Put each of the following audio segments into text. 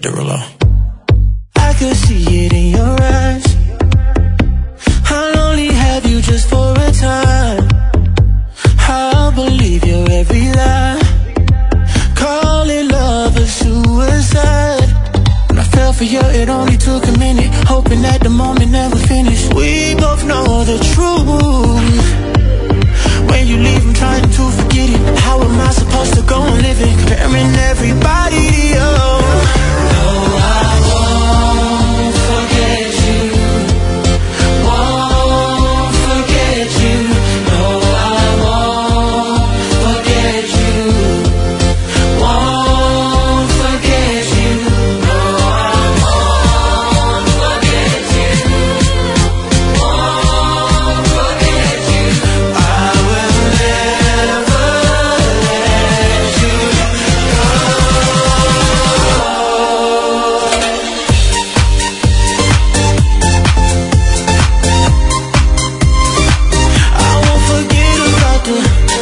Derulo. I could see it in your eyes. I'll only have you just for a time. I'll believe your every lie. Call it love or suicide. When I fell for you, it only took a minute, hoping that the moment never finished. We both know the truth. When you leave, I'm trying to forget it. How am I supposed to go on living, comparing everybody to you? No, I won't forget you. Won't forget you. No, I won't forget you. Won't forget you. No, I won't forget you. Won't forget you. I will never let you go. I won't forget about the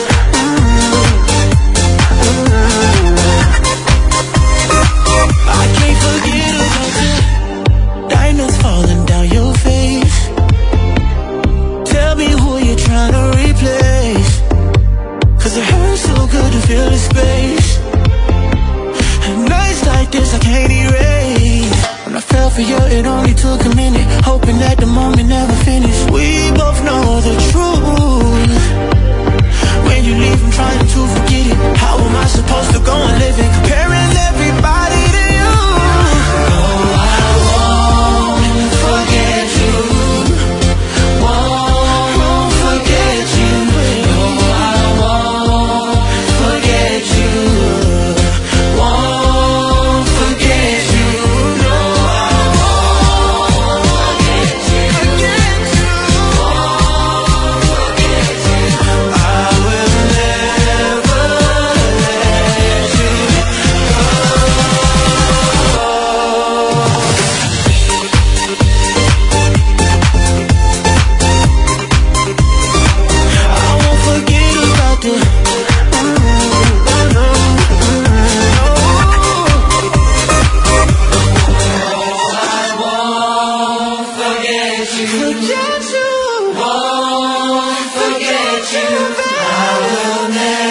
I can't forget about the diamonds falling down your face. Tell me who you're trying to replace, 'cause it hurts so good to feel the space. And nights like this I can't erase. When I fell for you, it only took a minute, hoping that the moment never finished. We both know the truth. When you leave, I'm trying to forget it. How am I supposed to go on living, comparing everybody to you? No, I won't forget you. Won't forget you. No, I won't forget you. Won't forget you. No, I won't forget you. Won't forget you. I will never let you go. I won't forget about the forget you. Forget you. Won't forget you. I will never